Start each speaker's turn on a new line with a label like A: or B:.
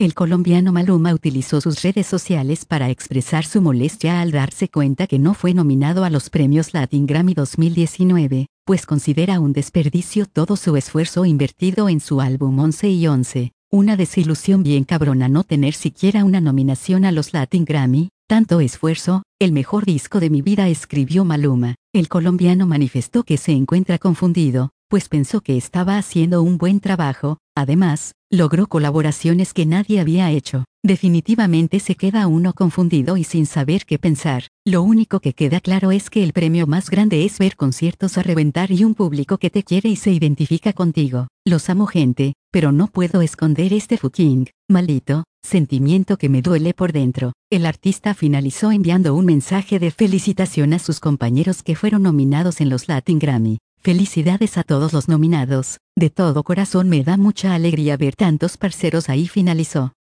A: El colombiano Maluma utilizó sus redes sociales para expresar su molestia al darse cuenta que no fue nominado a los premios Latin Grammy 2019, pues considera un desperdicio todo su esfuerzo invertido en su álbum 11 y 11. Una desilusión bien cabrona no tener siquiera una nominación a los Latin Grammy. Tanto esfuerzo, el mejor disco de mi vida, escribió Maluma. El colombiano manifestó que se encuentra confundido, pues pensó que estaba haciendo un buen trabajo. Además, logró colaboraciones que nadie había hecho. Definitivamente se queda uno confundido y sin saber qué pensar. Lo único que queda claro es que el premio más grande es ver conciertos a reventar y un público que te quiere y se identifica contigo. Los amo, gente, pero no puedo esconder este fucking, maldito, sentimiento que me duele por dentro. El artista finalizó enviando un mensaje de felicitación a sus compañeros que fueron nominados en los Latin Grammy. Felicidades a todos los nominados, de todo corazón me da mucha alegría ver tantos parceros ahí, finalizó.